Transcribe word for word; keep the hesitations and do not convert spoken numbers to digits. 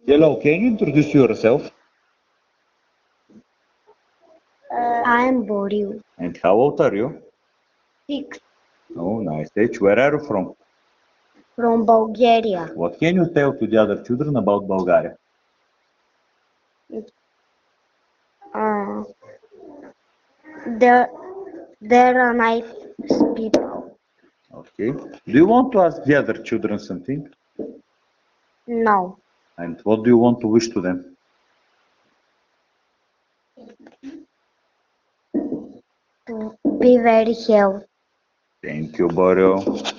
Hello, can you introduce yourself? Uh, I am Boryu. And how old are you? Six. Oh, nice age. Where are you from? From Bulgaria. What can you tell to the other children about Bulgaria? Uh, there, there are nice people. Okay. Do you want to ask the other children something? No. And what do you want to wish to them? To be very healthy. Thank you, Borio.